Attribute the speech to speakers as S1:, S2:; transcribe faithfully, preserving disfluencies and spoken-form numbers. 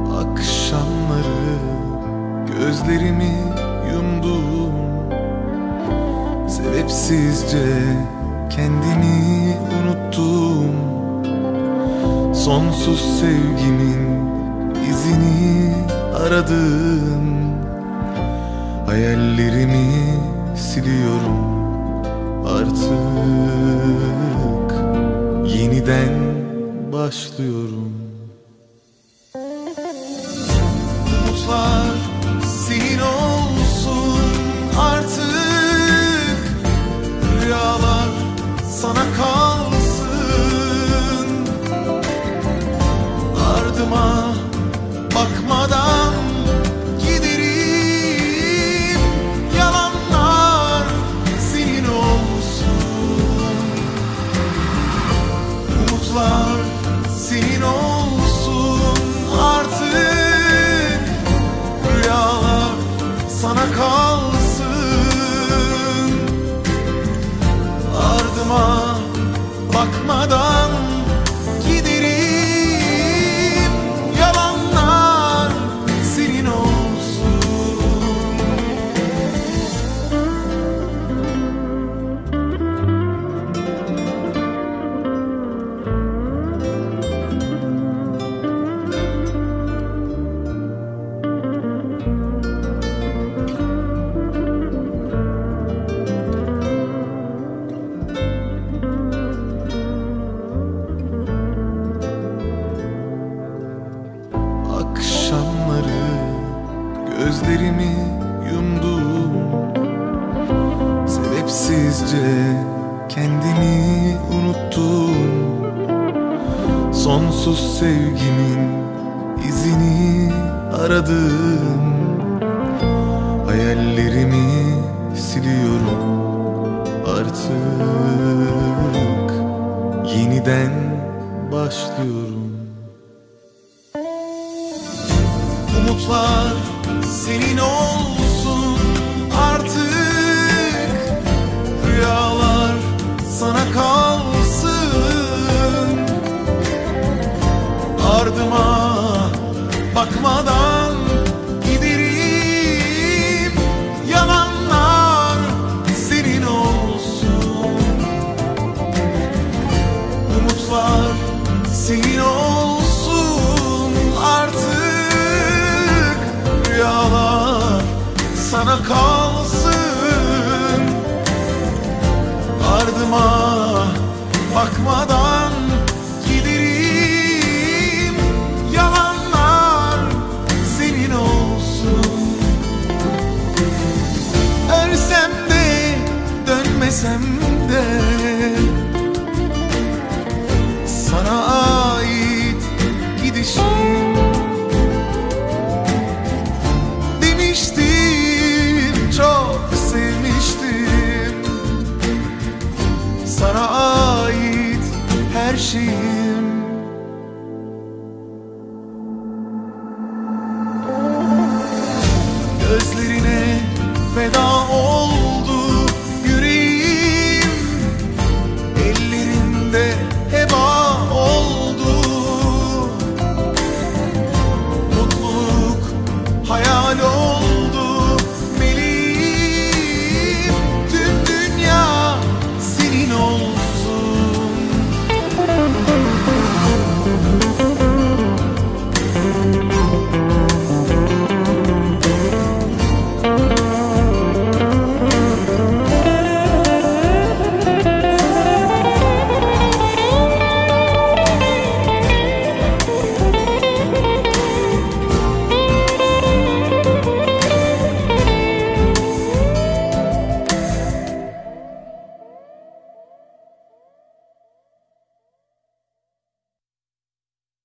S1: Akşamları gözlerimi yumdum, sebepsizce kendimi unuttum. Sonsuz sevgimin izini aradım, hayallerimi siliyorum artık, yeniden başlıyorum. Umutlar senin olsun artık, rüyalar sana kalsın. Ardıma bakmadan giderim, yalanlar senin olsun. Umutlar senin olsun artık, rüyalar sana kalsın. Ardıma bakmadan giderim, yalanlar senin olsun. Akşamları gözlerimi yumdum, sebepsizce kendimi unuttum. Sonsuz sevgimin izini aradım, hayallerimi siliyorum artık, yeniden başlıyorum. Umutlar senin olsun artık, rüyalar sana kalsın. Ardıma bakmadan giderim, yalanlar senin olsun. Umutlar senin olsun artık, rüyalar sana kalsın. Ardıma bakmadan